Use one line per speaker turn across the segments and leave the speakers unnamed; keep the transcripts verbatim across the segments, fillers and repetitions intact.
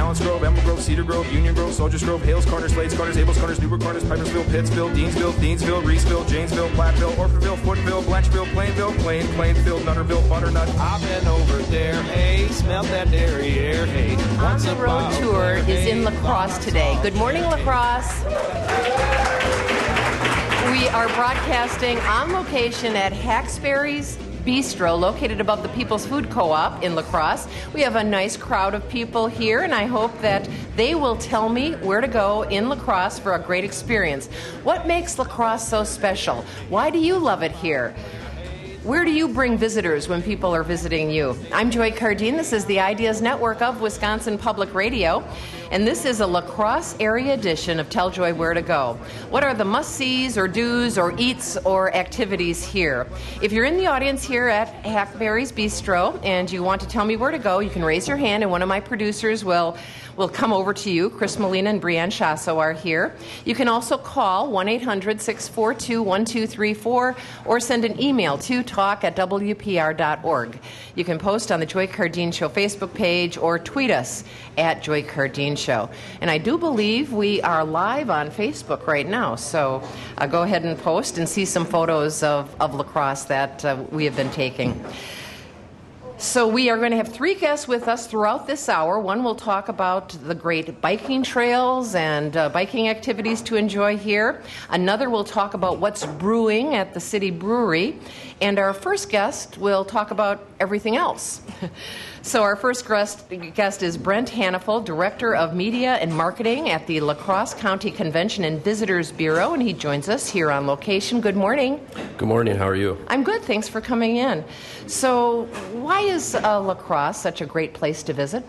Balance Grove, Emerald Grove, Cedar Grove, Union Grove, Soldiers Grove, Hales Corners, Slades Corners, Abels Corners, Newburgh Corners, Pipersville, Pittsville, Deansville, Deansville, Reeseville, Janesville, Platteville, Orfordville, Footville, Blancheville, Plainville, Plain, Plainfield, Nutterville, Butternut.
I've been over there, hey, smelt that dairy air, hey.
On the Road Tour is in La Crosse today. Good morning, La Crosse. We are broadcasting on location at Hacksberry's Bistro, located above the People's Food Co-op in La Crosse. We have a nice crowd of people here, and I hope that they will tell me where to go in La Crosse for a great experience. What makes La Crosse so special? Why do you love it here? Where do you bring visitors when people are visiting you? I'm Joy Cardine. This is the Ideas Network of Wisconsin Public Radio, and this is a La Crosse area edition of Tell Joy Where to Go. What are the must-sees or do's or eats or activities here? If you're in the audience here at Hackberry's Bistro and you want to tell me where to go, you can raise your hand and one of my producers will will come over to you. Chris Molina and Brianne Chasso are here. You can also call one eight hundred, six four two, one two three four or send an email to talk at w p r dot org. You can post on the Joy Cardine Show Facebook page or tweet us at Joy Cardine Show. And I do believe we are live on Facebook right now, so uh, go ahead and post and see some photos of, of La Crosse that uh, we have been taking. So we are going to have three guests with us throughout this hour. One will talk about the great biking trails and uh, biking activities to enjoy here. Another will talk about what's brewing at the City Brewery. And our first guest will talk about everything else. So our first guest is Brent Hannaful, Director of Media and Marketing at the La Crosse County Convention and Visitors Bureau, and he joins us here on location. Good morning.
Good morning. How are you?
I'm good. Thanks for coming in. So why is uh, La Crosse such a great place to visit?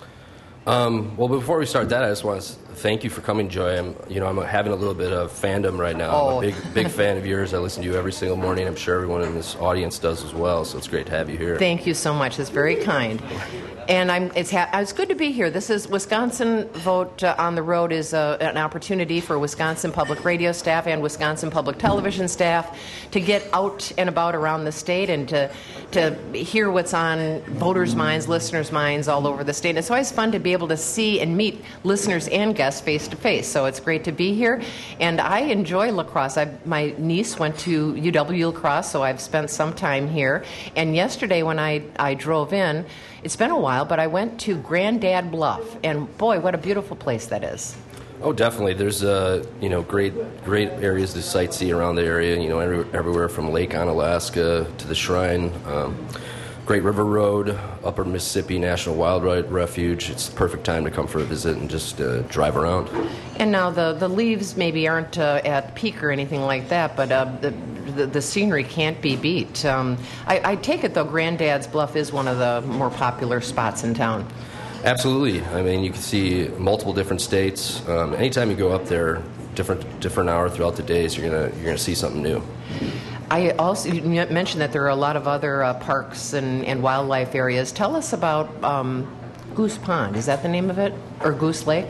Um, well, before we start that, I just want to thank you for coming, Joy. I'm, you know, I'm having a little bit of fandom right now.
Oh.
I'm a big, big fan of yours. I listen to you every single morning. I'm sure everyone in this audience does as well. So it's great to have you here.
Thank you so much. It's very kind. And I'm, it's, ha- it's good to be here. This is Wisconsin Vote uh, on the Road is uh, an opportunity for Wisconsin Public Radio staff and Wisconsin Public Television staff to get out and about around the state and to to hear what's on voters' minds, listeners' minds all over the state. And it's always fun to be able to see and meet listeners and guests face to face. So it's great to be here. And I enjoy La Crosse. I, my niece went to U W La Crosse, so I've spent some time here. And yesterday when I, I drove in, it's been a while, but I went to Grandad Bluff, and boy, what a beautiful place that is.
Oh, definitely. There's uh, you know great great areas to sightsee around the area. You know, every, everywhere from Lake Onalaska to the Shrine, um, Great River Road, Upper Mississippi National Wildlife Refuge. It's the perfect time to come for a visit and just uh, drive around.
And now the, the leaves maybe aren't uh, at peak or anything like that, but uh, the, the the scenery can't be beat. Um, I, I take it, though, Grandad's Bluff is one of the more popular spots in town.
Absolutely. I mean, you can see multiple different states. Um, anytime you go up there, different different hour throughout the days, you're gonna you're gonna see something new.
I also you mentioned that there are a lot of other uh, parks and, and wildlife areas. Tell us about um, Goose Pond. Is that the name of it, or Goose Lake?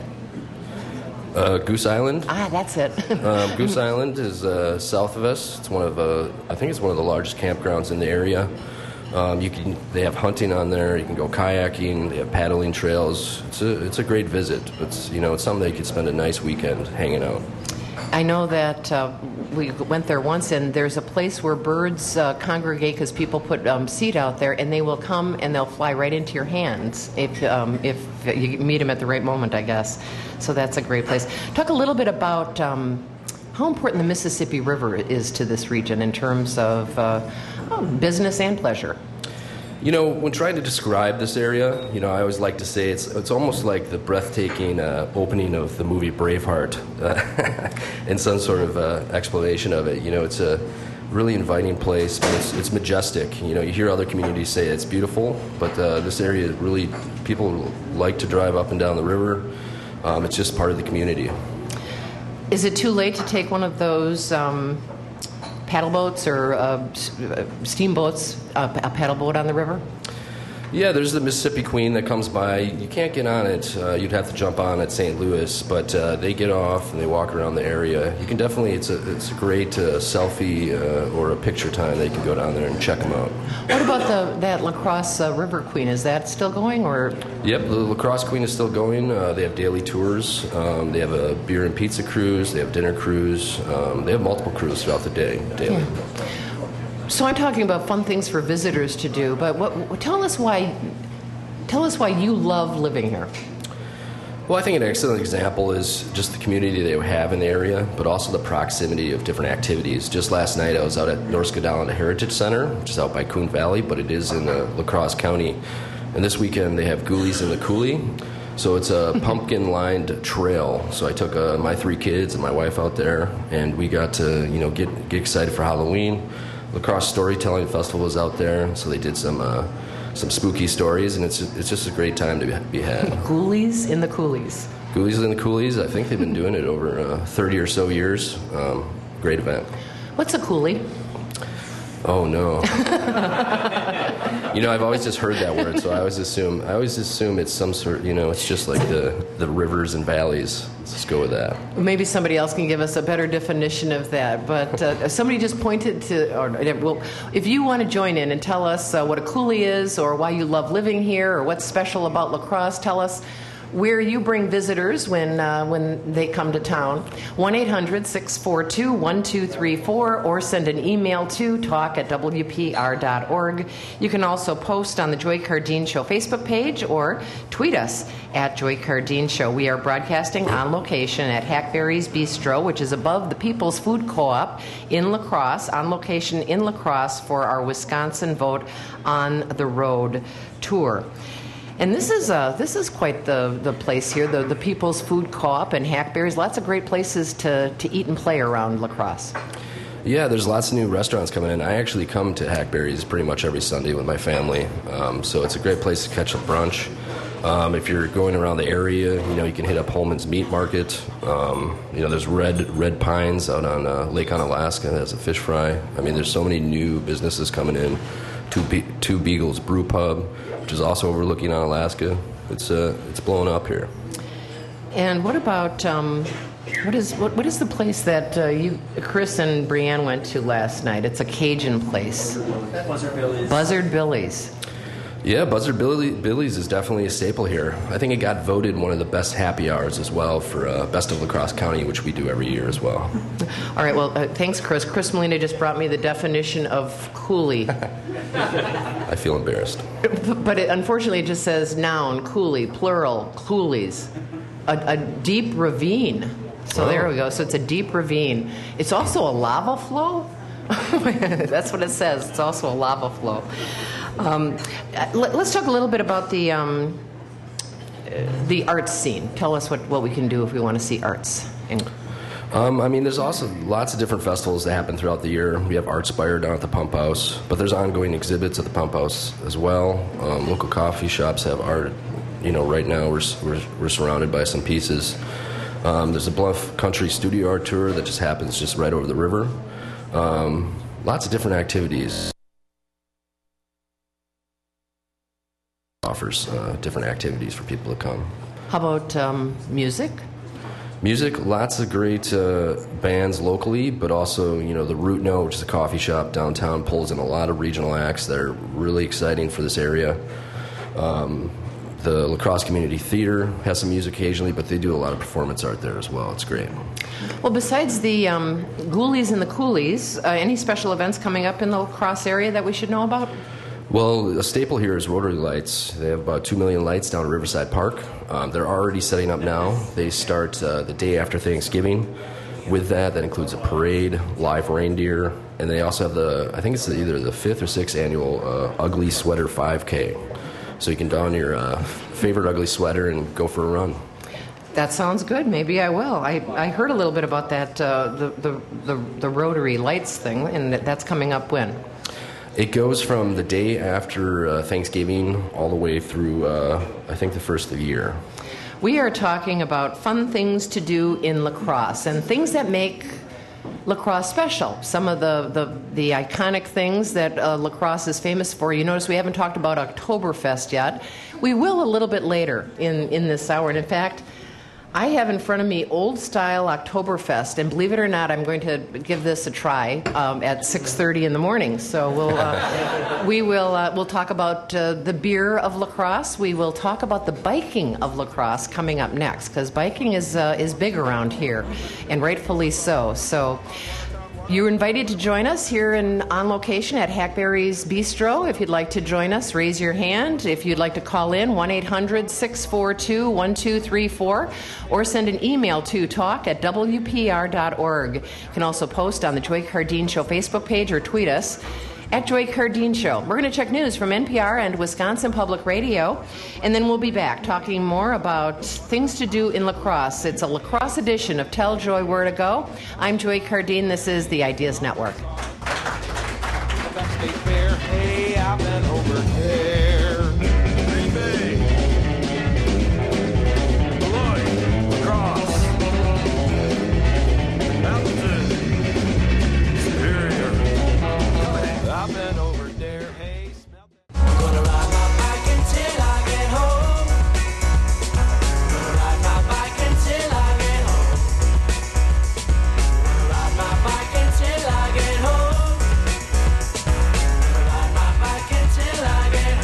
Uh, Goose Island.
Ah, that's it.
um, Goose Island is uh, south of us. It's one of uh, I think it's one of the largest campgrounds in the area. Um, you can they have hunting on there. You can go kayaking. They have paddling trails. It's a it's a great visit. It's you know it's something that you could spend a nice weekend hanging out.
I know that uh, we went there once, and there's a place where birds uh, congregate because people put um, seed out there, and they will come and they'll fly right into your hands if um, if you meet them at the right moment, I guess. So that's a great place. Talk a little bit about um, how important the Mississippi River is to this region in terms of uh, oh, business and pleasure.
You know, when trying to describe this area, you know, I always like to say it's it's almost like the breathtaking uh, opening of the movie Braveheart, uh, in some sort of uh, explanation of it. You know, it's a really inviting place, but it's, it's majestic. You know, you hear other communities say it's beautiful, but uh, this area really, people like to drive up and down the river. Um, it's just part of the community.
Is it too late to take one of those um, paddle boats or uh, steamboats, uh, a paddle boat on the river?
Yeah, there's the Mississippi Queen that comes by. You can't get on it. Uh, you'd have to jump on at Saint Louis, but uh, they get off and they walk around the area. You can definitely, it's a it's a great uh, selfie uh, or a picture time. They can go down there and check them out.
What about the that La Crosse uh, River Queen? Is that still going, or?
Yep, the La Crosse Queen is still going. Uh, they have daily tours. Um, they have a beer and pizza cruise. They have dinner cruise. Um, they have multiple cruises throughout the day, daily.
Yeah. So I'm talking about fun things for visitors to do, but what, what, tell us why. Tell us why you love living here.
Well, I think an excellent example is just the community they have in the area, but also the proximity of different activities. Just last night, I was out at North Skedalina Heritage Center, which is out by Coon Valley, but it is in uh, La Crosse County. And this weekend, they have Ghoulies in the Coulee. So it's a pumpkin-lined trail. So I took uh, my three kids and my wife out there, and we got to, you know, get get excited for Halloween. La Crosse Storytelling Festival was out there, so they did some uh, some spooky stories, and it's it's just a great time to be had.
Ghoulies in the Coulees.
Ghoulies in the Coulees. I think they've been doing it over uh, thirty or so years. Um, great event.
What's a coulee?
Oh no. You know, I've always just heard that word, so I always assume I always assume it's some sort. You know, it's just like the the rivers and valleys. Let's just go with that.
Maybe somebody else can give us a better definition of that. But uh, somebody just pointed to, or well, if you want to join in and tell us uh, what a coulee is, or why you love living here, or what's special about La Crosse, tell us where you bring visitors when uh, when they come to town. one eight hundred six four two one two three four, or send an email to talk at w p r dot org. You can also post on the Joy Cardine Show Facebook page or tweet us at Joy Cardine Show. We are broadcasting on location at Hackberry's Bistro, which is above the People's Food Co-op in La Crosse, on location in La Crosse for our Wisconsin Vote on the Road tour. And this is uh, this is quite the, the place here, the, the People's Food Co-op and Hackberry's. Lots of great places to, to eat and play around La Crosse.
Yeah, there's lots of new restaurants coming in. I actually come to Hackberry's pretty much every Sunday with my family, um, so it's a great place to catch a brunch. Um, if you're going around the area, you know, you can hit up Holman's Meat Market. Um, you know, there's Red Red Pines out on uh, Lake Onalaska. That's a fish fry. I mean, there's so many new businesses coming in. Two, Be- Two Beagles Brew Pub, which is also overlooking on Alaska. It's uh, it's blowing up here.
And what about um, what is what, what is the place that uh, you, Chris and Brianne went to last night? It's a Cajun place.
Buzzard Billy's.
Buzzard Billy's.
Yeah, Buzzard Billy, Billy's is definitely a staple here. I think it got voted one of the best happy hours as well for uh, Best of La Crosse County, which we do every year as well.
All right, well, uh, thanks, Chris. Chris Molina just brought me the definition of coulee.
I feel embarrassed.
But it, unfortunately, it just says noun, coulee, plural, coulees. A, a deep ravine. So
Oh.
there we go. So it's a deep ravine. It's also a lava flow? That's what it says. It's also a lava flow. Um, let, let's talk a little bit about the um, the arts scene. Tell us what, what we can do if we want to see arts. In-
Um, I mean, there's also lots of different festivals that happen throughout the year. We have Artspire down at the Pump House, but there's ongoing exhibits at the Pump House as well. Um, local coffee shops have art. You know, right now we're we're, we're surrounded by some pieces. Um, there's a Bluff Country Studio Art Tour that just happens just right over the river. Um, lots of different activities. Offers uh, different activities for people to come.
How about um, music?
Music, lots of great uh, bands locally, but also, you know, the Root Note, which is a coffee shop downtown, pulls in a lot of regional acts that are really exciting for this area. Um, the La Crosse Community Theater has some music occasionally, but they do a lot of performance art there as well. It's great.
Well, besides the um, Ghoulies and the Coulees, uh, any special events coming up in the La Crosse area that we should know about?
Well, a staple here is Rotary Lights. They have about two million lights down at Riverside Park. Um, they're already setting up now. They start uh, the day after Thanksgiving. With that, that includes a parade, live reindeer, and they also have the, I think it's either the fifth or sixth annual uh, Ugly Sweater five K. So you can don your uh, favorite ugly sweater and go for a run.
That sounds good. Maybe I will. I, I heard a little bit about that, uh, the, the, the, the Rotary Lights thing, and that's coming up when?
It goes from the day after uh, Thanksgiving all the way through, uh, I think, the first of the year.
We are talking about fun things to do in La Crosse and things that make lacrosse special. Some of the, the, the iconic things that uh, lacrosse is famous for. You notice we haven't talked about Oktoberfest yet. We will a little bit later in, in this hour. And in fact, I have in front of me old-style Oktoberfest, and believe it or not, I'm going to give this a try um, at six thirty in the morning. So we'll uh, we will uh, we'll talk about uh, the beer of lacrosse. We will talk about the biking of lacrosse coming up next, because biking is uh, is big around here, and rightfully so. So. You're invited to join us here in on location at Hackberry's Bistro. If you'd like to join us, raise your hand. If you'd like to call in, one eight hundred six four two one two three four, or send an email to talk at w p r dot org. You can also post on the Joy Cardine Show Facebook page or tweet us at Joy Cardine Show. We're going to check news from N P R and Wisconsin Public Radio, and then we'll be back talking more about things to do in lacrosse. It's a lacrosse edition of Tell Joy Where to Go. I'm Joy Cardine. This is the Ideas Network.
Hey, I've been over there.
Green Bay, Beloit, Lacrosse, Appleton, Superior.
I've been over there. Hey, smell that.
Gonna ride my bike until I get home. Gonna ride my bike until I get home. Gonna ride my bike until I get home. Gonna ride my bike until I get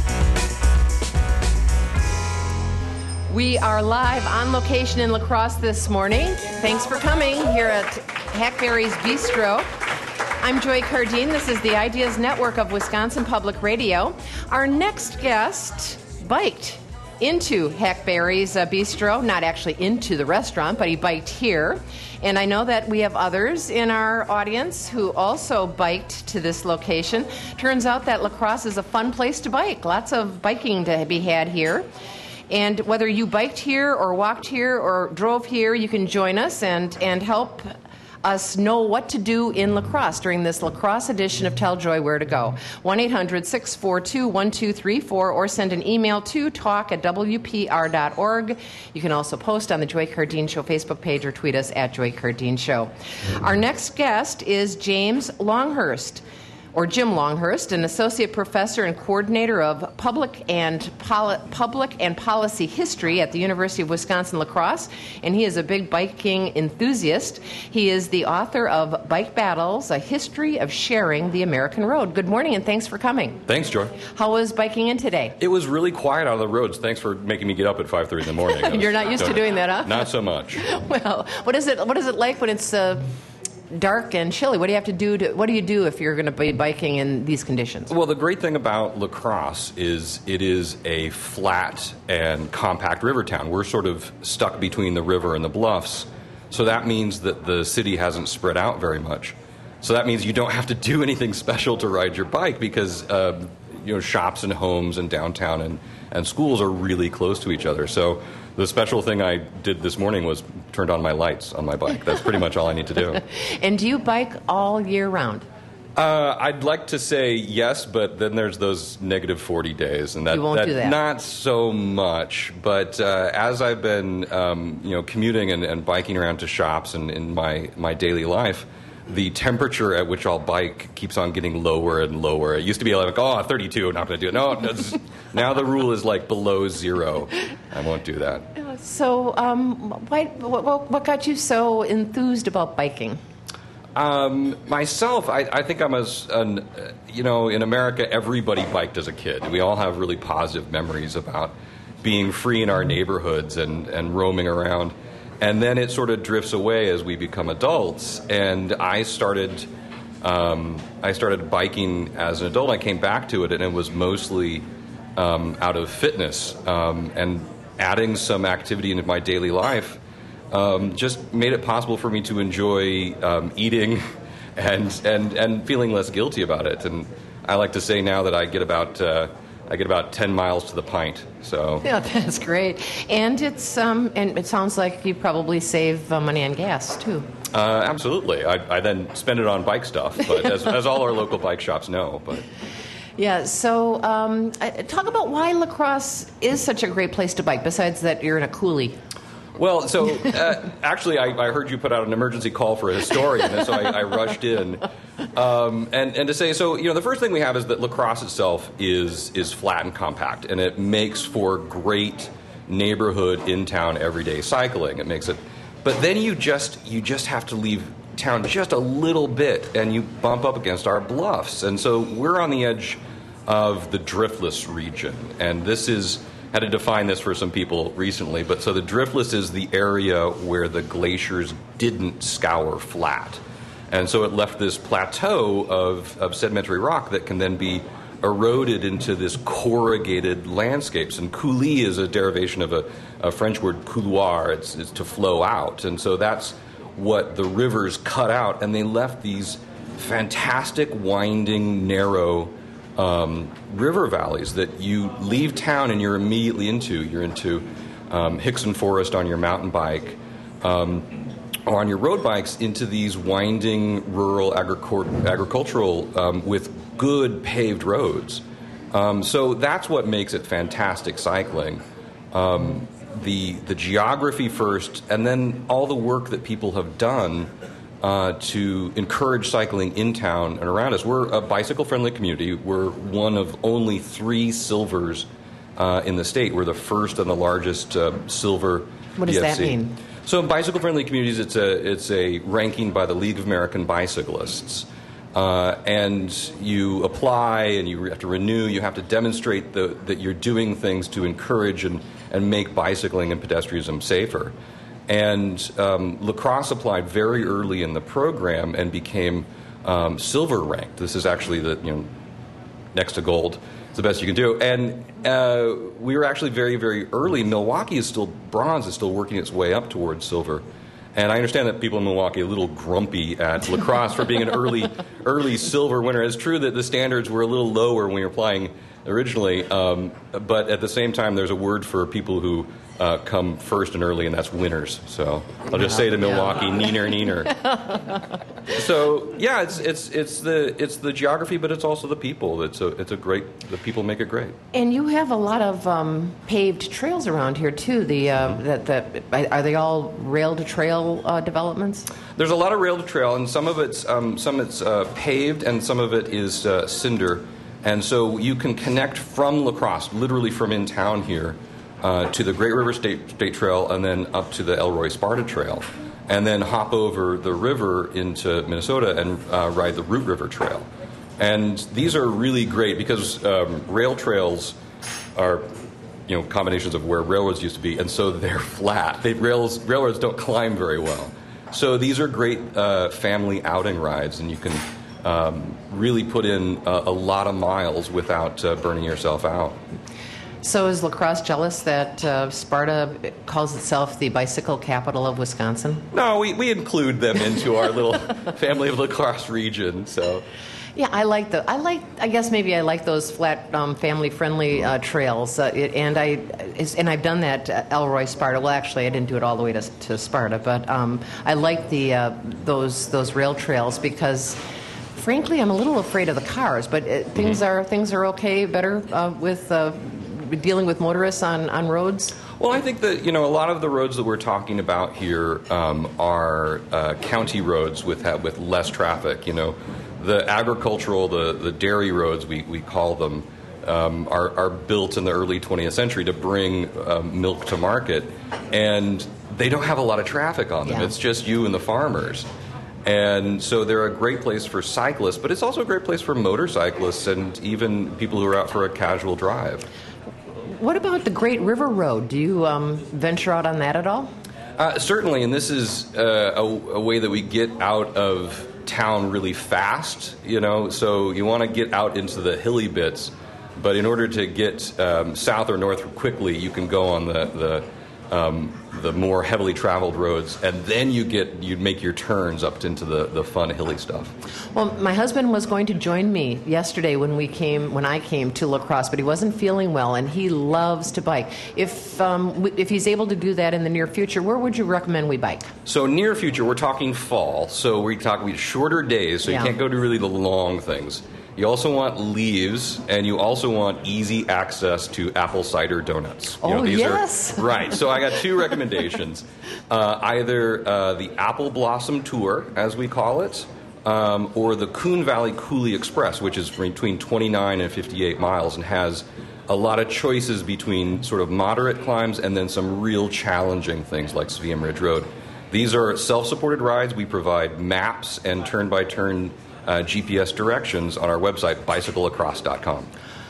home.
We are live on location in La Crosse this morning. Thanks for coming here at Hackberry's Bistro. I'm Joy Cardine. This is the Ideas Network of Wisconsin Public Radio. Our next guest biked into Hackberry's uh, Bistro, not actually into the restaurant, but he biked here. And I know that we have others in our audience who also biked to this location. Turns out that La Crosse is a fun place to bike. Lots of biking to be had here. And whether you biked here or walked here or drove here, you can join us and, and help us know what to do in La Crosse during this La Crosse edition of Tell Joy Where to Go. one eight hundred six four two one two three four, or send an email to talk at w p r dot org. You can also post on the Joy Cardine Show Facebook page or tweet us at Joy Cardine Show. Our next guest is James Longhurst, or Jim Longhurst, an associate professor and coordinator of public and poli- public and policy history at the University of Wisconsin-La Crosse, and he is a big biking enthusiast. He is the author of Bike Battles: A History of Sharing the American Road. Good morning, and thanks for coming.
Thanks, Joy.
How was biking in today?
It was really quiet on the roads. Thanks for making me get up at five thirty in the morning.
You're not used to doing that, huh?
Not so much.
Well, what is it? What is it like when it's uh, dark and chilly? What do you have to do to, what do you do if you're going to be biking in these conditions?
Well, the great thing about La Crosse is it is a flat and compact river town. We're sort of stuck between the river and the bluffs, so that means that the city hasn't spread out very much. So that means you don't have to do anything special to ride your bike because uh, you know, shops and homes and downtown and, and schools are really close to each other. So the special thing I did this morning was turned on my lights on my bike. That's pretty much all I need to do.
And do you bike all year round?
Uh, I'd like to say yes, but then there's those negative forty days, and that,
You won't
that
do that.
not so much. But uh, as I've been, um, you know, commuting and, and biking around to shops and in my, my daily life, the temperature at which I'll bike keeps on getting lower and lower. It used to be like, oh, thirty-two, I'm not going to do it. No, that's, now the rule is like below zero. I won't do that.
So, um, why, what, what got you so enthused about biking?
Um, myself, I, I think I'm as, an, uh, you know, in America, everybody biked as a kid. We all have really positive memories about being free in our neighborhoods and, and roaming around. And then it sort of drifts away as we become adults. And I started, um, I started biking as an adult. I came back to it, and it was mostly um, out of fitness um, and adding some activity into my daily life. Um, just made it possible for me to enjoy um, eating and, and and feeling less guilty about it. And I like to say now that I get about uh, I get about ten miles to the pint. So
Yeah, that's great. And it's um, and it sounds like you probably save uh, money on gas too.
uh, absolutely, I, I then spend it on bike stuff. But as, as all our local bike shops know, but.
Yeah, so um, talk about why La Crosse is such a great place to bike, besides that you're in a coulee.
Well, so uh, actually, I, I heard you put out an emergency call for a historian, and so I, I rushed in. Um, and, and to say, so, you know, the first thing we have is that La Crosse itself is is flat and compact, and it makes for great neighborhood in-town everyday cycling. It makes it, but then you just you just have to leave town just a little bit, and you bump up against our bluffs. And so we're on the edge of the driftless region, and this is. Had to define this for some people recently, but so the driftless is the area where the glaciers didn't scour flat. And so it left this plateau of, of sedimentary rock that can then be eroded into this corrugated landscapes. And coulis is a derivation of a, a French word couloir, it's, it's to flow out. And so that's what the rivers cut out, and they left these fantastic, winding, narrow Um, river valleys that you leave town and you're immediately into. You're into um, Hickson Forest on your mountain bike, um, or on your road bikes into these winding rural agricor- agricultural um, with good paved roads. Um, so that's what makes it fantastic cycling. Um, the the geography first, and then all the work that people have done Uh, to encourage cycling in town and around us. We're a bicycle-friendly community. We're one of only three silvers uh, in the state. We're the first and the largest uh, silver
What does
B F C.
that mean?
So in bicycle-friendly communities, it's a it's a ranking by the League of American Bicyclists. Uh, and you apply and you have to renew. You have to demonstrate the, that you're doing things to encourage and, and make bicycling and pedestrianism safer. And um, La Crosse applied very early in the program and became um, silver ranked. This is actually the, you know, next to gold. It's the best you can do. And uh, we were actually very, very early. Milwaukee is still bronze, is still working its way up towards silver. And I understand that people in Milwaukee are a little grumpy at La Crosse for being an early, early silver winner. It's true that the standards were a little lower when we were applying originally, um, but at the same time, there's a word for people who uh, come first and early, and that's winners. So I'll just say to Milwaukee, neener, neener. So yeah, it's it's it's the it's the geography, but it's also the people. It's a it's a great. The people make it great.
And you have a lot of um, paved trails around here too. The uh, that that are they all rail to trail uh, developments?
There's a lot of rail to trail, and some of it's um, some it's uh, paved, and some of it is uh, cinder. And so you can connect from La Crosse, literally from in town here, uh, to the Great River State, State Trail, and then up to the Elroy Sparta Trail, and then hop over the river into Minnesota and uh, ride the Root River Trail. And these are really great because um, rail trails are, you know, combinations of where railroads used to be, and so they're flat. They, rails, railroads don't climb very well. So these are great uh, family outing rides, and you can Um, really put in a, a lot of miles without uh, burning yourself out.
So is La Crosse jealous that uh, Sparta calls itself the bicycle capital of Wisconsin?
No, we, we include them into our little family of La Crosse region. So,
yeah, I like the I like I guess maybe I like those flat um, family friendly uh, trails, uh, it, and I is, and I've done that at Elroy Sparta. Well, actually, I didn't do it all the way to, to Sparta, but um, I like the uh, those those rail trails because. Frankly, I'm a little afraid of the cars, but it, things are things are okay, better uh, with uh, dealing with motorists on, on roads.
Well, I think that, you know, a lot of the roads that we're talking about here um, are uh, county roads with with less traffic. You know, the agricultural, the, the dairy roads we, we call them, um, are are built in the early twentieth century to bring um, milk to market, and they don't have a lot of traffic on them.
Yeah.
It's just you and the farmers. And so they're a great place for cyclists, but it's also a great place for motorcyclists and even people who are out for a casual drive.
What about the Great River Road? Do you um, venture out on that at all?
Uh, certainly, and this is uh, a, a way that we get out of town really fast, you know, so you want to get out into the hilly bits, but in order to get um, south or north quickly, you can go on the, the Um, the more heavily traveled roads, and then you get you make your turns up into the, the fun hilly stuff.
Well, my husband was going to join me yesterday when we came when I came to La Crosse, but he wasn't feeling well, and he loves to bike. If um, if he's able to do that in the near future, where would you recommend we bike?
So near future, we're talking fall. So we're talking shorter days, so
Yeah.
you can't go to really the long things. You also want leaves, and you also want easy access to apple cider donuts. You
Oh,
these
yes.
Are, right. So I got two recommendations. Uh, either uh, the Apple Blossom Tour, as we call it, um, or the Coon Valley Coulee Express, which is between twenty-nine and fifty-eight miles and has a lot of choices between sort of moderate climbs and then some real challenging things like Sveum Ridge Road. These are self-supported rides. We provide maps and turn-by-turn uh, G P S directions on our website, bicycle across dot com.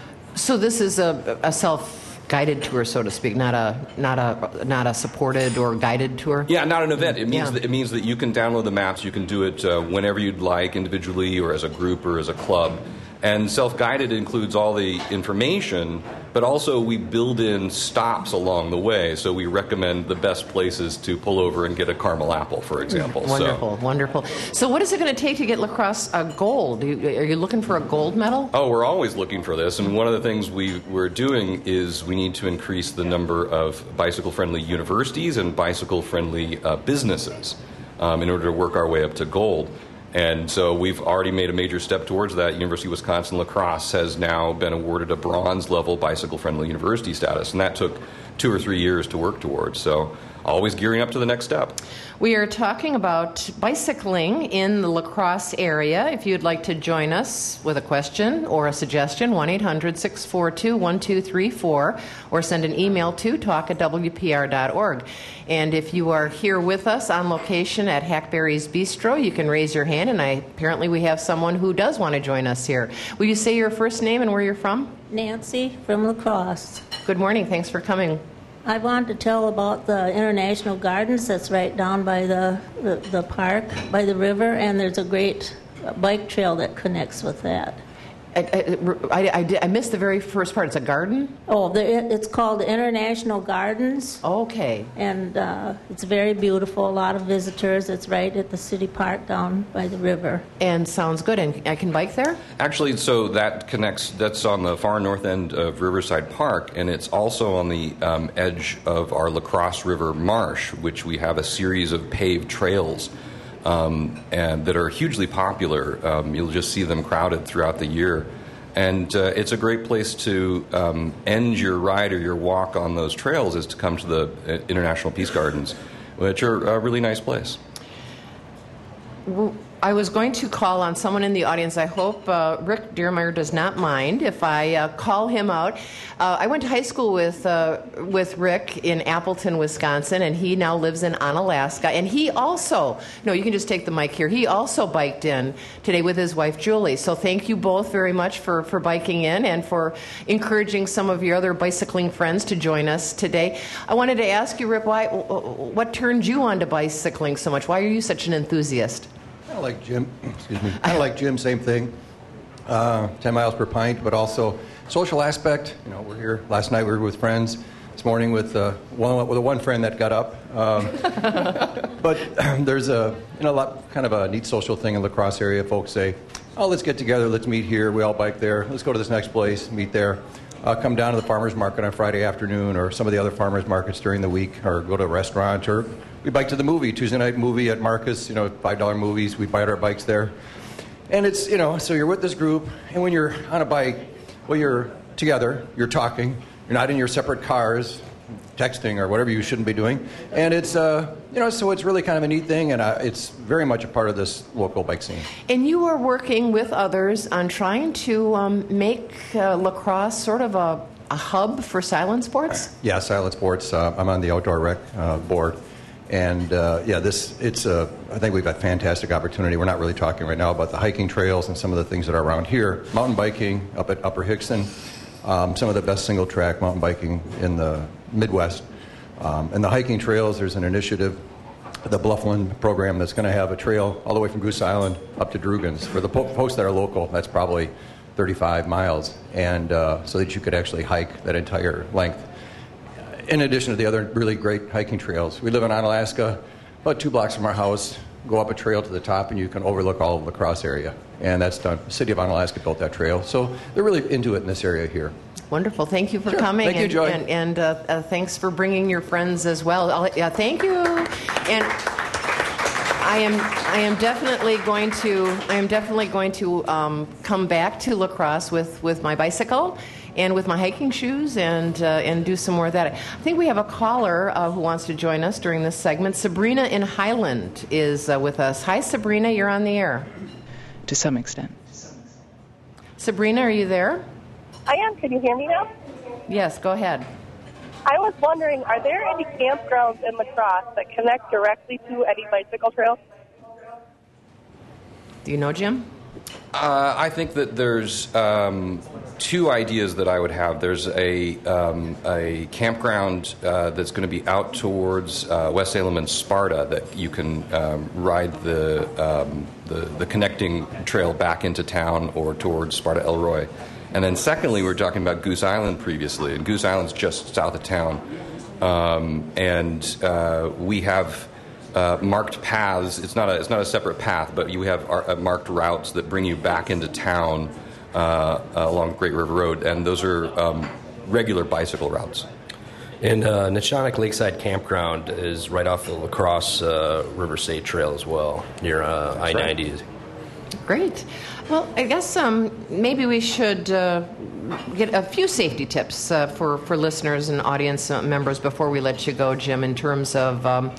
So this is a, a self-guided tour, so to speak, not a not a not a supported or guided tour.
Yeah, not an event. It means
Yeah.
that it means that you can download the maps. You can do it uh, whenever you'd like, individually or as a group or as a club. And self-guided includes all the information, but also we build in stops along the way. So we recommend the best places to pull over and get a caramel apple, for example.
Wonderful,
So,
wonderful. So what is it going to take to get La Crosse a gold? Are you, are you looking for a gold medal?
oh, we're always looking for this. And one of the things we, we're doing is we need to increase the number of bicycle-friendly universities and bicycle-friendly uh, businesses um, in order to work our way up to gold. And so we've already made a major step towards that. University of Wisconsin-La Crosse has now been awarded a bronze-level bicycle-friendly university status, and that took two or three years to work towards. So always gearing up to the next step.
We are talking about bicycling in the La Crosse area. If you'd like to join us with a question or a suggestion, one eight hundred six four two one two three four, or send an email to talk at w p r dot org. And if you are here with us on location at Hackberry's Bistro, you can raise your hand, and I apparently we have someone who does want to join us here. Will you say your first name and where you're from?
Nancy from La Crosse.
Good morning. Thanks for coming.
I wanted to tell about the International Gardens that's right down by the, the, the park, by the river, and there's a great bike trail that connects with that.
I, I, I, I, did- I missed the very first part. It's a garden?
Oh, the, it's called the International Gardens,
Okay.
and uh, it's very beautiful. A lot of visitors. It's right at the city park down by the river.
And sounds good. And I can bike there?
Actually, so that connects, that's on the far north end of Riverside Park, and it's also on the um, edge of our La Crosse River Marsh, which we have a series of paved trails um, and that are hugely popular. Um, you'll just see them crowded throughout the year. And uh, it's a great place to um, end your ride or your walk on those trails is to come to the uh, International Peace Gardens, which are a really nice place.
I was going to call on someone in the audience. I hope uh, Rick Dearmeyer does not mind if I uh, call him out. Uh, I went to high school with uh, with Rick in Appleton, Wisconsin, and he now lives in Onalaska. And he also, no, you can just take the mic here. He also biked in today with his wife, Julie. So thank you both very much for, for biking in and for encouraging some of your other bicycling friends to join us today. I wanted to ask you, Rick, why, what turned you on to bicycling so much? Why are you such an enthusiast?
Kind of like Jim, excuse me, kind of like Jim, same thing, uh, ten miles per pint, but also social aspect. You know, we're here, last night we were with friends, this morning with, uh, one, with one friend that got up. Um, but there's a, you know, a lot, kind of a neat social thing in La Crosse area. Folks say, oh, let's get together, let's meet here, we all bike there, let's go to this next place, meet there. Uh, come down to the farmer's market on Friday afternoon or some of the other farmer's markets during the week, or go to a restaurant, or we bike to the movie, Tuesday night movie at Marcus, you know, five dollar movies, we bite our bikes there. And it's, you know, so you're with this group, and when you're on a bike, well, you're together, you're talking, you're not in your separate cars, texting or whatever you shouldn't be doing. And it's, uh, you know, so it's really kind of a neat thing, and uh, it's very much a part of this local bike scene.
And you are working with others on trying to um, make uh, La Crosse sort of a, a hub for silent sports?
Yeah, silent sports. Uh, I'm on the outdoor rec uh, board. And, uh, yeah, this, it's a, I think we've got fantastic opportunity. We're not really talking right now about the hiking trails and some of the things that are around here. Mountain biking up at Upper Hickson, um, some of the best single track mountain biking in the Midwest. Um, and the hiking trails, there's an initiative, the Bluffland program, that's going to have a trail all the way from Goose Island up to Drugans. For the po- folks that are local, that's probably thirty-five miles, and uh, so that you could actually hike that entire length. In addition to the other really great hiking trails. We live in Onalaska, about two blocks from our house. Go up a trail to the top, and you can overlook all of the La Crosse area. And that's done. The city of Onalaska built that trail. So they're really into it in this area here.
Wonderful. Thank you for
Sure.
coming.
Thank you,
and,
Joy.
And, and uh, uh, thanks for bringing your friends as well. I'll, yeah, thank you. And I am I am definitely going to I am definitely going to um, come back to La Crosse with, with my bicycle and with my hiking shoes and uh, and do some more of that. I think we have a caller uh, who wants to join us during this segment. Sabrina in Highland is uh, with us. Hi, Sabrina. You're on the air.
To some extent.
Sabrina, are you there?
I am. Can you hear me now?
Yes, go ahead.
I was wondering, are there any campgrounds in La Crosse that connect directly to any bicycle trails?
Do you know, Jim?
Uh, I think that there's um, two ideas that I would have. There's a um, a campground uh, that's going to be out towards uh, West Salem and Sparta that you can um, ride the, um, the the connecting trail back into town or towards Sparta Elroy. And then secondly, we were talking about Goose Island previously, and Goose Island's just south of town. Um, and uh, we have uh, marked paths. It's not a it's not a separate path, but you have our, uh, marked routes that bring you back into town uh, along Great River Road, and those are um, regular bicycle routes.
And uh, Neshonoc Lakeside Campground is right off the La Crosse uh, River State Trail as well, near uh, I ninety.
Right. Great. Well, I guess um, maybe we should uh, get a few safety tips uh, for, for listeners and audience uh, members before we let you go, Jim, in terms of um,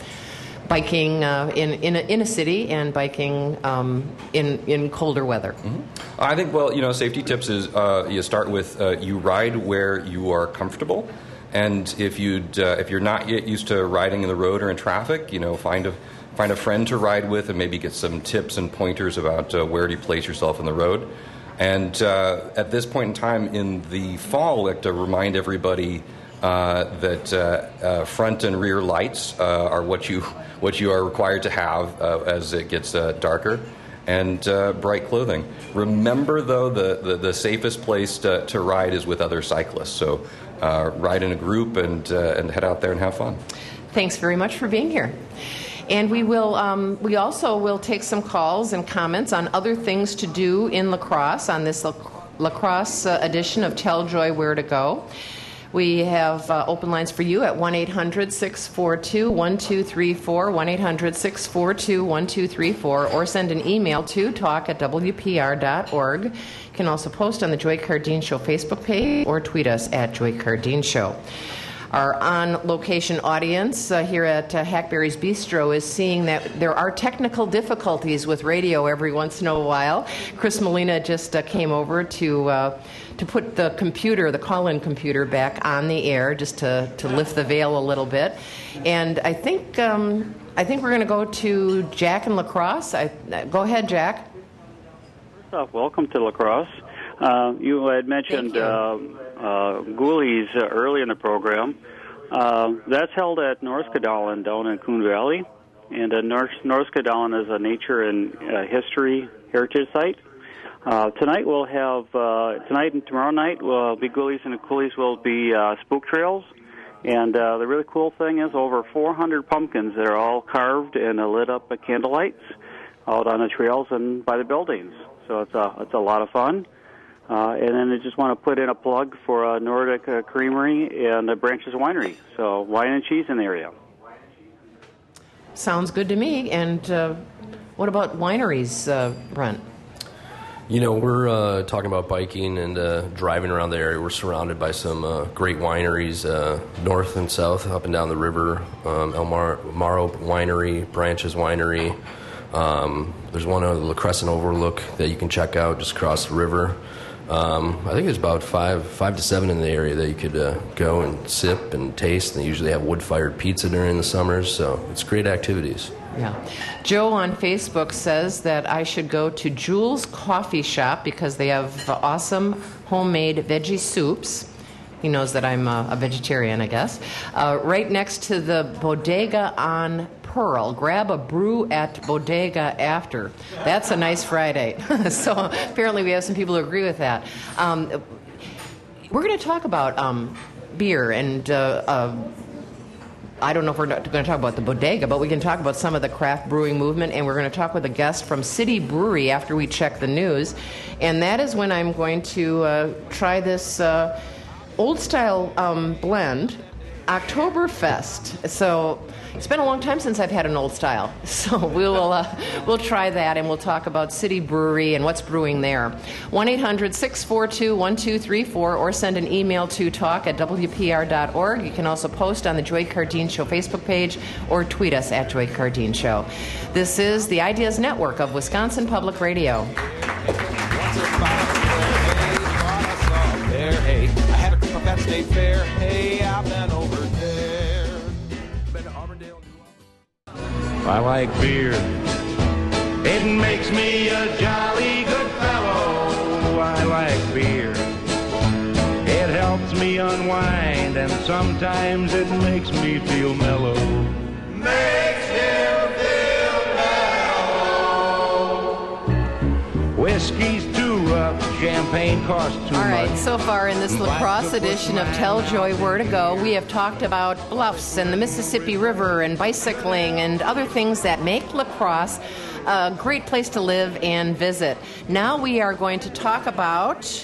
biking uh, in in a, in a city and biking um, in in colder weather.
Mm-hmm. I think, well, you know, safety tips is uh, you start with uh, you ride where you are comfortable, and if you'd uh, if you're not yet used to riding in the road or in traffic, you know, find a Find a friend to ride with and maybe get some tips and pointers about uh, where to place yourself on the road. And uh, at this point in time in the fall, I'd like to remind everybody uh, that uh, uh, front and rear lights uh, are what you what you are required to have uh, as it gets uh, darker, and uh, bright clothing. Remember, though, the, the, the safest place to, to ride is with other cyclists. So uh, ride in a group and uh, and head out there and have fun.
Thanks very much for being here. And we will. Um, we also will take some calls and comments on other things to do in La Crosse on this La, La Crosse uh, edition of Tell Joy Where to Go. We have uh, open lines for you at one eight hundred six four two one two three four, one eight hundred six four two one two three four, or send an email to talk at w p r dot org. You can also post on the Joy Cardine Show Facebook page or tweet us at Joy Cardine Show. Our on-location audience uh, here at uh, Hackberry's Bistro is seeing that there are technical difficulties with radio every once in a while. Chris Molina just uh, came over to uh, to put the computer, the call-in computer, back on the air, just to, to lift the veil a little bit. And I think um, I think we're going to go to Jack in La Crosse. I, uh, go ahead, Jack.
First off, welcome to La Crosse. Uh, you had mentioned
you.
uh, uh, Ghoulies uh, early in the program. Uh, that's held at Norskadalen down in Coon Valley. And uh, North Norskadalen is a nature and uh, history heritage site. Uh, tonight we'll have, uh, tonight and tomorrow night will be Ghoulies, and the Coolies will be uh, spook trails. And uh, the really cool thing is over four hundred pumpkins that are all carved and uh, lit up at candlelights out on the trails and by the buildings. So it's a, it's a lot of fun. Uh, and then I just want to put in a plug for uh, Nordic uh, Creamery and uh, Branches Winery. So wine and cheese in the area.
Sounds good to me. And uh, what about wineries, uh, Brent?
You know, we're uh, talking about biking and uh, driving around the area. We're surrounded by some uh, great wineries, uh, north and south, up and down the river. Um, El Mar- Maro Winery, Branches Winery. Um, there's one on the La Crescent Overlook that you can check out just across the river. Um, I think there's about five, five to seven in the area that you could uh, go and sip and taste. They usually have wood-fired pizza during the summers, so it's great activities.
Yeah. Joe on Facebook says that I should go to Jules Coffee Shop because they have awesome homemade veggie soups. He knows that I'm a, a vegetarian, I guess. Uh, right next to the Bodega on Pearl. Grab a brew at Bodega after. That's a nice Friday. So apparently we have some people who agree with that. Um, we're going to talk about um, beer and uh, uh, I don't know if we're going to talk about the bodega, but we can talk about some of the craft brewing movement, and we're going to talk with a guest from City Brewery after we check the news. And that is when I'm going to uh, try this uh, old-style um, blend Oktoberfest. So it's been a long time since I've had an old style. So we'll uh, we'll try that, and we'll talk about City Brewery and what's brewing there. one eight hundred six four two one two three four or send an email to talk at w p r dot org. You can also post on the Joy Cardine Show Facebook page or tweet us at Joy Cardine Show. This is the Ideas Network of Wisconsin Public Radio.
There, hey, I had a trip up at State Fair. Hey, I've been over there.
Been to Auburndale.
I like beer. It makes me a jolly good fellow. I like beer. It helps me unwind, and sometimes it makes me feel mellow. Makes him feel mellow. Whiskey's too rough. Champagne costs too
All
much.
right, so far in this lacrosse edition of Tell Joy Where to Go, we have talked about bluffs and the Mississippi River and bicycling and other things that make lacrosse a great place to live and visit. Now we are going to talk about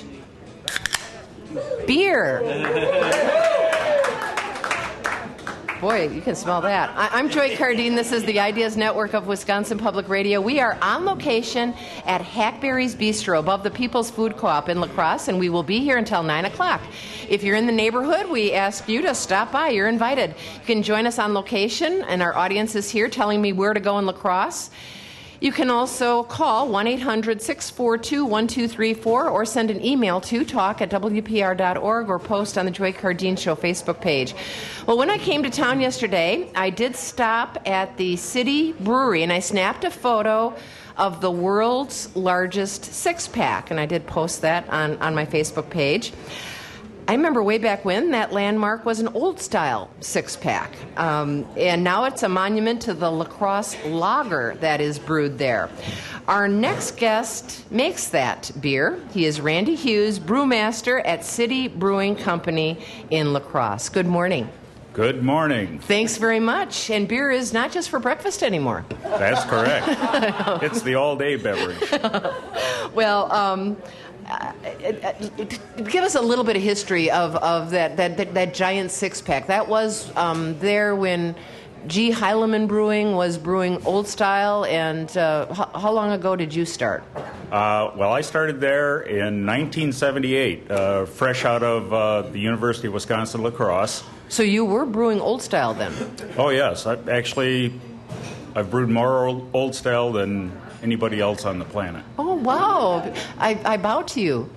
beer. Boy, you can smell that. I- I'm Joy Cardine. This is the Ideas Network of Wisconsin Public Radio. We are on location at Hackberry's Bistro above the People's Food Co-op in La Crosse, and we will be here until nine o'clock. If you're in the neighborhood, we ask you to stop by. You're invited. You can join us on location, and our audience is here telling me where to go in La Crosse. You can also call one eight hundred six four two one two three four or send an email to talk at w p r dot org or post on the Joy Cardine Show Facebook page. Well, when I came to town yesterday, I did stop at the City Brewery, and I snapped a photo of the world's largest six-pack, and I did post that on, on my Facebook page. I remember way back when that landmark was an old-style six-pack, um, and now it's a monument to the La Crosse lager that is brewed there. Our next guest makes that beer. He is Randy Hughes, brewmaster at City Brewing Company in La Crosse. Good morning.
Good morning.
Thanks very much. And beer is not just for breakfast anymore.
That's correct. It's the all-day beverage.
Well, um... Uh, give us a little bit of history of, of that, that, that, that giant six-pack. That was um, there when G. Heilemann Brewing was brewing old style, and uh, h- how long ago did you start?
Uh, well, I started there in nineteen seventy-eight, uh, fresh out of uh, the University of Wisconsin-La Crosse.
So you were brewing old style then?
Oh, yes. I, actually, I've brewed more old, old style than anybody else on the planet.
Oh, wow. I, I bow to you.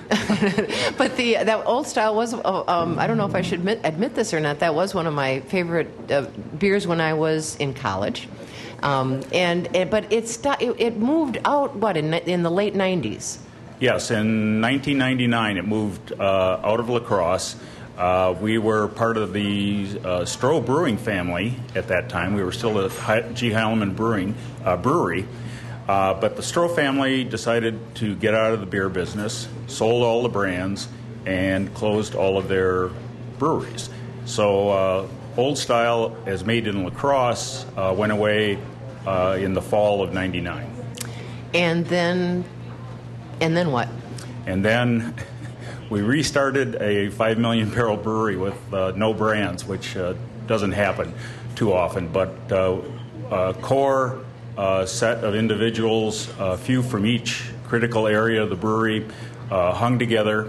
But the that old style was, uh, um, I don't know if I should admit, admit this or not, that was one of my favorite uh, beers when I was in college. Um, and, and But it, st- it, it moved out, what, in, in the late nineties?
Yes, in nineteen ninety-nine it moved uh, out of La Crosse. Uh, we were part of the uh, Stroh Brewing family at that time. We were still at G. Heilemann Brewing uh, Brewery. Uh, but the Stroh family decided to get out of the beer business, sold all the brands, and closed all of their breweries. So uh, Old Style, as made in La Crosse, uh, went away uh, in the fall of ninety-nine.
And then, and then what?
And then we restarted a five million barrel brewery with uh, no brands, which uh, doesn't happen too often. But uh, uh, core... Uh, set of individuals, a uh, few from each critical area of the brewery, uh, hung together,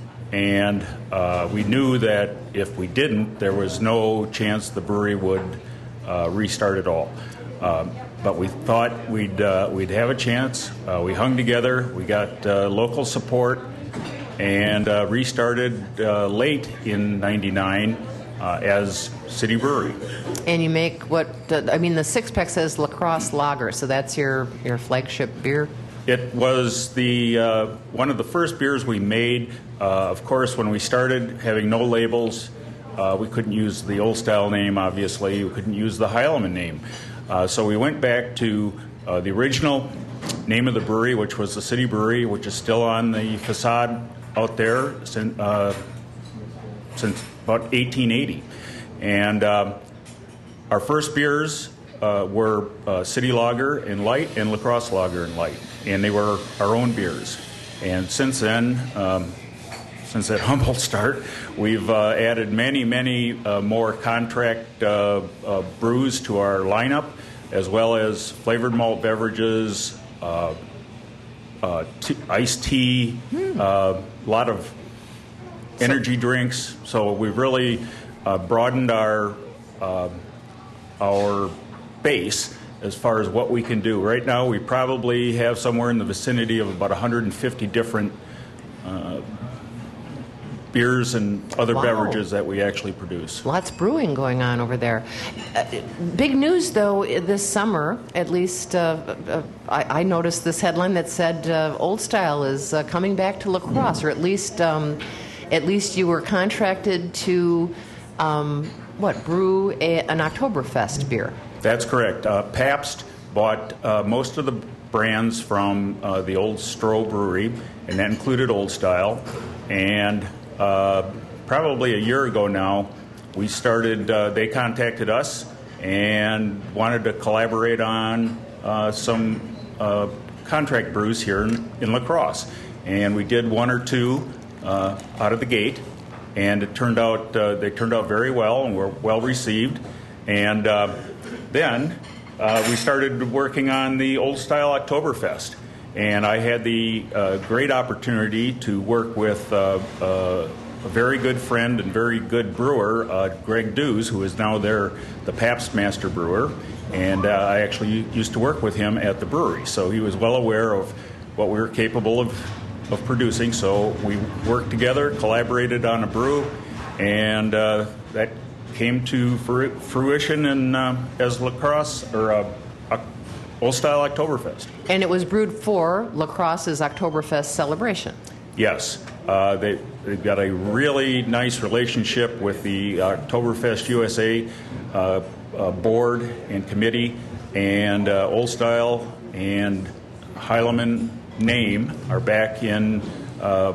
and uh, we knew that if we didn't, there was no chance the brewery would uh, restart at all. Uh, but we thought we'd uh, we'd have a chance. Uh, we hung together. We got uh, local support, and uh, restarted uh, late in ninety-nine uh, as City Brewery.
And you make what, the, I mean, the six-pack says La Crosse Lager, so that's your, your flagship beer?
It was the uh, one of the first beers we made. Uh, of course, when we started having no labels, uh, we couldn't use the Old Style name, obviously. We couldn't use the Heilemann name. Uh, so we went back to uh, the original name of the brewery, which was the City Brewery, which is still on the facade out there since, uh, since about eighteen eighty. And uh, our first beers uh, were uh, City Lager and Light and La Crosse Lager and Light, and they were our own beers. And since then, um, since that humble start, we've uh, added many, many uh, more contract uh, uh, brews to our lineup, as well as flavored malt beverages, uh, uh, t- iced tea, a
Hmm.
uh, lot of energy drinks. So we've really uh, broadened our uh, our base as far as what we can do. Right now, we probably have somewhere in the vicinity of about one hundred fifty different uh, beers and other
Wow.
beverages that we actually produce.
Lots of brewing going on over there. Uh, big news, though, this summer, at least uh, uh, I, I noticed this headline that said uh, Old Style is uh, coming back to La Crosse, or at least, um, at least you were contracted to, um, what, brew a, an Oktoberfest beer.
That's correct. Uh, Pabst bought uh, most of the brands from uh, the old Stroh Brewery, and that included Old Style. And uh, probably a year ago now, we started, uh, they contacted us and wanted to collaborate on uh, some uh, contract brews here in, in La Crosse. And we did one or two uh, out of the gate, and it turned out, uh, they turned out very well and were well received. And uh, then uh, we started working on the Old Style Oktoberfest. And I had the uh, great opportunity to work with uh, uh, a very good friend and very good brewer, uh, Greg Dews, who is now their, the Pabst Master Brewer. And uh, I actually used to work with him at the brewery. So he was well aware of what we were capable of, of producing. So we worked together, collaborated on a brew, and uh, that came to fruition in, uh, as La Crosse, or uh, Old Style Oktoberfest.
And it was brewed for La Crosse's Oktoberfest celebration.
Yes. Uh, they, they've got a really nice relationship with the Oktoberfest U S A uh, uh, board and committee, and uh, Old Style and Heilemann name are back in uh,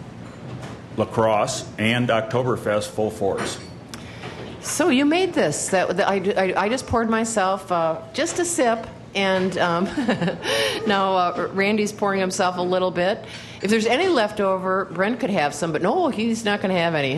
La Crosse and Oktoberfest full force.
So you made this. That I, I, I just poured myself uh, just a sip, and um, now uh, Randy's pouring himself a little bit. If there's any left over, Brent could have some, but no, he's not going to have any.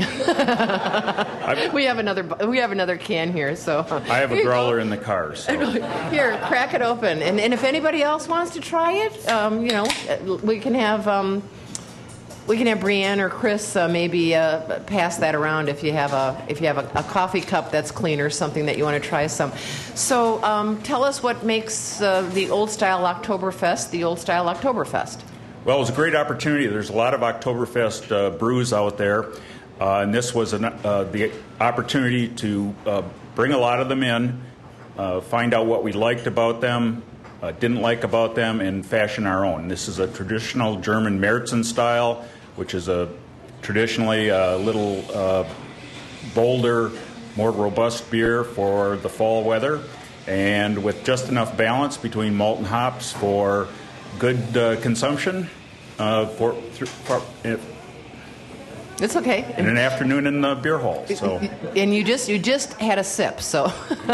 we have another. We have another can here, so
I have a growler in the car. So.
Here, crack it open, and and if anybody else wants to try it, um, you know, we can have. Um, We can have Brianne or Chris uh, maybe uh, pass that around if you have a if you have a, a coffee cup that's clean or something that you want to try some. So um, tell us what makes uh, the Old Style Oktoberfest the Old Style Oktoberfest.
Well, it was a great opportunity. There's a lot of Oktoberfest uh, brews out there, uh, and this was an, uh, the opportunity to uh, bring a lot of them in, uh, find out what we liked about them, uh, didn't like about them, and fashion our own. This is a traditional German Märzen style, which is a traditionally a little uh, bolder, more robust beer for the fall weather, and with just enough balance between malt and hops for good uh, consumption uh, for, for uh,
it's okay.
in an afternoon in the beer hall. So,
and you just you just had a sip. So,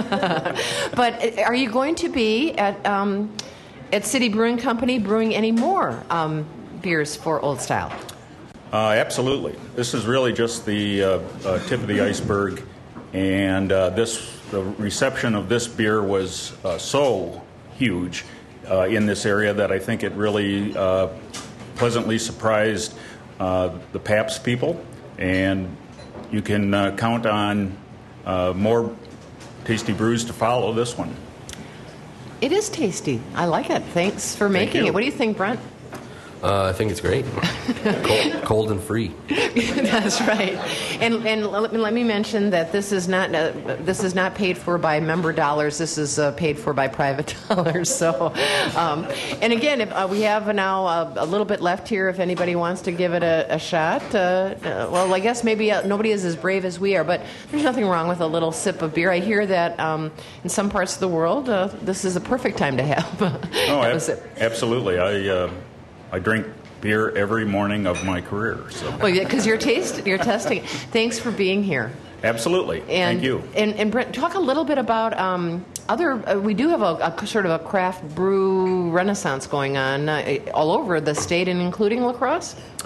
but are you going to be at um, at City Brewing Company brewing any more um, beers for Old Style?
Uh, absolutely. This is really just the uh, uh, tip of the iceberg, and uh, this the reception of this beer was uh, so huge uh, in this area that I think it really uh, pleasantly surprised uh, the Pabst people, and you can uh, count on uh, more tasty brews to follow this one.
It is tasty. I like it. Thanks for making
Thank you.
it. What do you think, Brent?
Uh, I think it's great. cold, cold and free.
That's right. And and let me, let me mention that this is not uh, this is not paid for by member dollars. This is uh, paid for by private dollars. So, um, and again, if, uh, we have now uh, a little bit left here. If anybody wants to give it a, a shot, uh, uh, well, I guess maybe uh, nobody is as brave as we are. But there's nothing wrong with a little sip of beer. I hear that um, in some parts of the world, uh, this is a perfect time to have.
Oh,
have
ab-
a sip.
absolutely. I. Uh, I drink beer every morning of my career. So.
Well, yeah, because you're taste, you're testing. Thanks for being here.
Absolutely.
And,
Thank you.
And, and Brent, talk a little bit about um, other. Uh, we do have a, a sort of a craft brew renaissance going on uh, all over the state, and including La Crosse.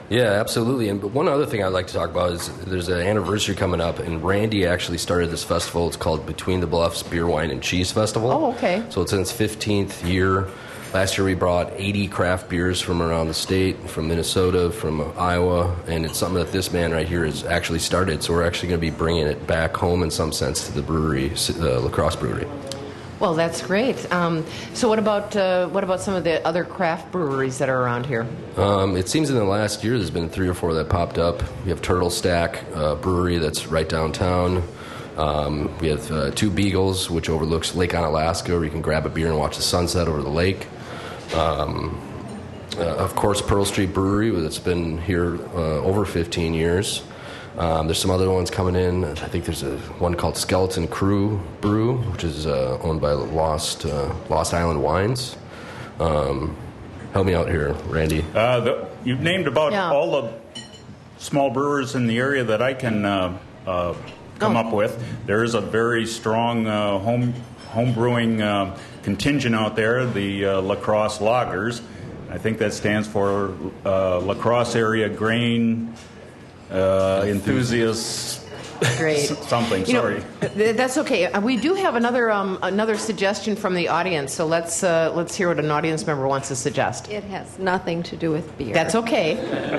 Yeah, absolutely. And but one other thing I'd like to talk about is there's an anniversary coming up, and Randy actually started this festival. It's called Between the Bluffs Beer, Wine, and Cheese Festival.
Oh, okay.
So it's in its fifteenth year. Last year we brought eighty craft beers from around the state, from Minnesota, from Iowa, and it's something that this man right here has actually started. So we're actually going to be bringing it back home in some sense to the brewery, uh, La Crosse Brewery.
Well, that's great. Um, so what about uh, what about some of the other craft breweries that are around here?
Um, it seems in the last year there's been three or four that popped up. We have Turtle Stack uh, Brewery that's right downtown. Um, we have uh, Two Beagles, which overlooks Lake Onalaska, where you can grab a beer and watch the sunset over the lake. Um, uh, of course, Pearl Street Brewery, that's been here uh, over fifteen years. Um, there's some other ones coming in. I think there's a one called Skeleton Crew Brew, which is uh, owned by Lost uh, Lost Island Wines. Um, help me out here, Randy.
Uh, the, you've named about
Yeah.
all the small brewers in the area that I can uh, uh, come
Oh.
up with. There is a very strong uh, home home brewing uh, contingent out there, the uh, La Crosse Lagers. I think that stands for uh, La Crosse Area Grain uh, Enthusiasts.
Great.
Something.
You know,
Sorry.
th- that's okay. Uh, We do have another um, another suggestion from the audience, so let's uh, let's hear what an audience member wants to suggest.
It has nothing to do with beer.
That's okay.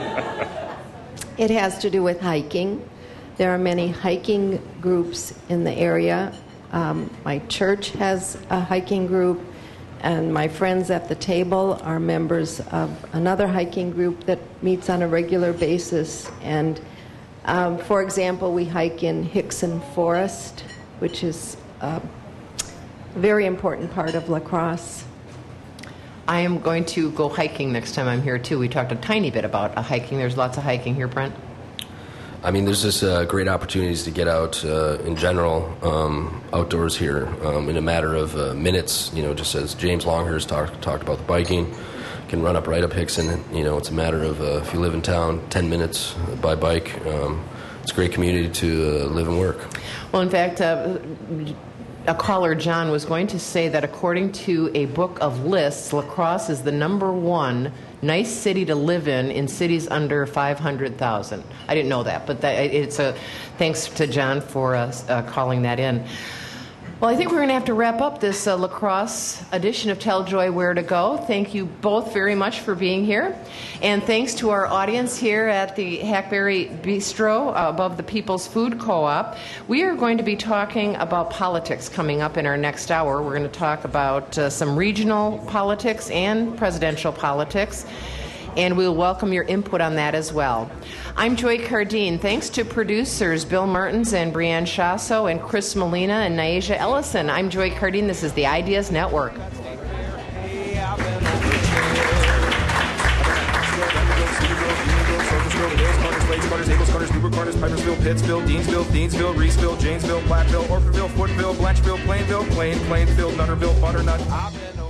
It has to do with hiking. There are many hiking groups in the area. Um, my church has a hiking group, and my friends at the table are members of another hiking group that meets on a regular basis. And um, for example, we hike in Hickson Forest, which is uh, a very important part of La Crosse.
I am going to go hiking next time I'm here too. We talked a tiny bit about uh, hiking. There's lots of hiking here, Brent.
I mean, there's just uh, great opportunities to get out uh, in general, um, outdoors here um, in a matter of uh, minutes. You know, just as James Longhurst talked talked about the biking, can run up right up Hickson. You know, it's a matter of uh, if you live in town, ten minutes by bike. Um, it's a great community to uh, live and work.
Well, in fact, uh, a caller, John, was going to say that according to a book of lists, La Crosse is the number one nice city to live in in cities under five hundred thousand. I didn't know that, but that, it's a thanks to John for uh, uh, calling that in. Well, I think we're going to have to wrap up this uh, La Crosse edition of Tell Joy Where to Go. Thank you both very much for being here. And thanks to our audience here at the Hackberry Bistro uh, above the People's Food Co-op. We are going to be talking about politics coming up in our next hour. We're going to talk about uh, some regional politics and presidential politics. And we'll welcome your input on that as well. I'm Joy Cardine. Thanks to producers Bill Mertens and Brianne Shasso and Chris Molina and Naisha Ellison. I'm Joy Cardine. This is the Ideas Network.
Pipersville, Pittsville, Deansville, Deansville, Reesville, Janesville, Platteville, Orfordville, Footville, Blanchville, Plainville, Plain, Plainfield, Nutterville, Butternut.